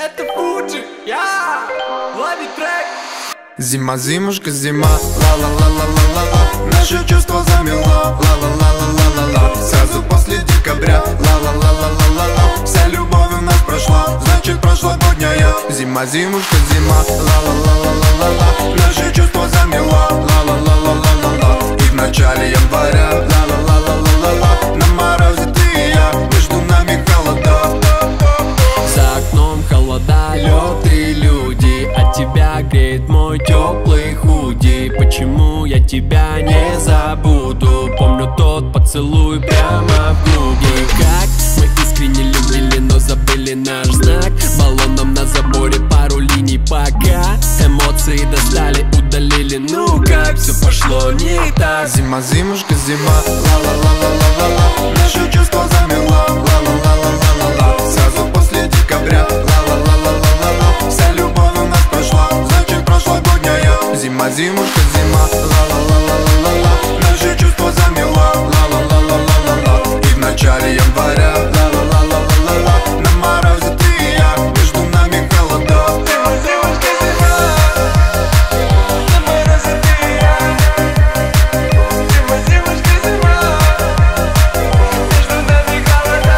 Это Фуджи, я лови трек. Зима, зимушка, зима, ла-ла-ла-ла-ла-ла. Наши чувства замело, ла-ла-ла-ла-ла-ла. Сразу после декабря, ла-ла-ла-ла-ла-ла. Вся любовь у нас прошла, значит прошлогодняя. Зима, зимушка, зима, ла-ла-ла-ла-ла-ла. Наши чувства замело, ла-ла-ла-ла-ла-ла. И в начале января, ла-ла-ла-ла-ла-ла. На морозе ты и я, между нами холода. За окном холода, лед и люди, от тебя греет мой теплый худи. Почему я тебя не забуду? Помню тот поцелуй прямо в груди. Как мы искренне любили, но забыли наш знак. Баллоном на заборе пару линий пока. Эмоции достали, удалили, ну как все пошло не так. Зима, зимушка, зима, ла-ла-ла-ла-ла-ла. Наши чувства замело, ла-ла-ла-ла-ла-ла. Сразу после декабря, ла-ла-ла-ла-ла-ла. Вся любовь у нас прошла, значит прошлогодняя. Зима, зимушка, зима, ла-ла-ла-ла-ла-ла. Наши чувства замело, ла-ла-ла-ла-ла-ла. И в начале января, ла-ла-ла-ла-ла-ла. На морозе ты и я, между нами холода. Зима, зимушка, зима, на морозе ты и я. Зима, зимушка, зима, между нами холода.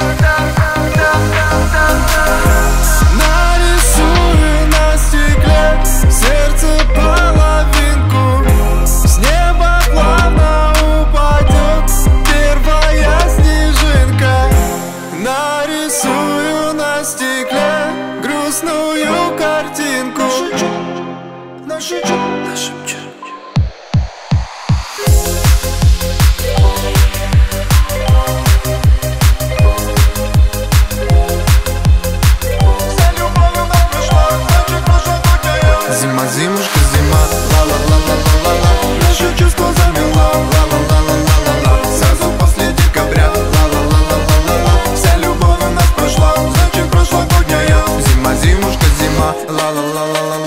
Нарисую на стекле сердце половинку. С неба плавно упадет первая снежинка. Нарисую на стекле грустную картинку. Нашепчу. Зима, зимушка, зима, ла-ла-ла-ла-ла-ла. Наши чувства замело, ла-ла-ла-ла-ла-ла. Сразу после декабря, ла-ла-ла-ла-ла-ла. Вся любовь у нас прошла, значит прошлогодняя. Зима, зимушка, зима, ла-ла-ла-ла-ла.